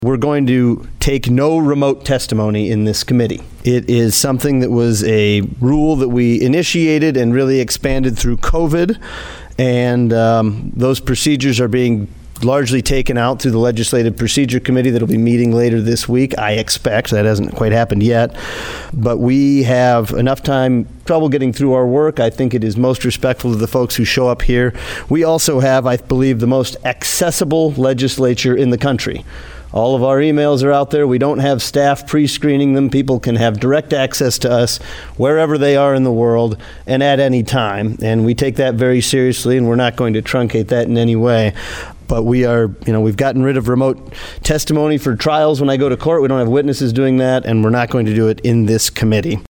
We're going to take no remote testimony in this committee. It is something that was a rule that we initiated and really expanded through COVID, and those procedures are being largely taken out through the Legislative Procedure Committee that'll be meeting later this week, I expect. That hasn't quite happened yet. But we have enough trouble getting through our work. I think it is most respectful to the folks who show up here. We also have, I believe, the most accessible legislature in the country. All of our emails are out there. We don't have staff pre-screening them. People can have direct access to us wherever they are in the world and at any time. And we take that very seriously, and we're not going to truncate that in any way. But we've gotten rid of remote testimony for trials when I go to court. We don't have witnesses doing that, and we're not going to do it in this committee.